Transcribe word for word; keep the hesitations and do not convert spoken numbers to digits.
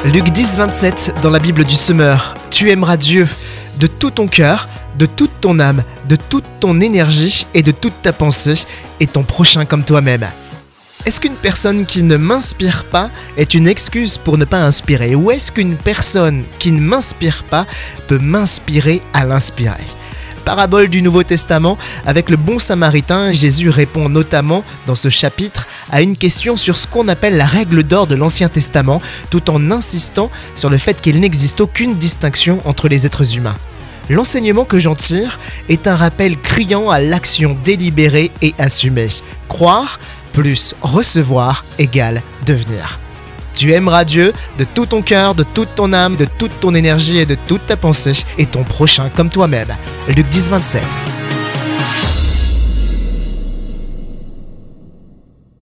Luc dix, vingt-sept, dans la Bible du Semeur. Tu aimeras Dieu de tout ton cœur, de toute ton âme, de toute ton énergie et de toute ta pensée, et ton prochain comme toi-même. Est-ce qu'une personne qui ne m'inspire pas est une excuse pour ne pas inspirer? Ou est-ce qu'une personne qui ne m'inspire pas peut m'inspirer à l'inspirer? Parabole du Nouveau Testament, avec le bon samaritain, Jésus répond notamment dans ce chapitre à une question sur ce qu'on appelle la règle d'or de l'Ancien Testament, tout en insistant sur le fait qu'il n'existe aucune distinction entre les êtres humains. L'enseignement que j'en tire est un rappel criant à l'action délibérée et assumée. Croire plus recevoir égale devenir. Tu aimeras Dieu de tout ton cœur, de toute ton âme, de toute ton énergie et de toute ta pensée, et ton prochain comme toi-même. Luc dix, vingt-sept.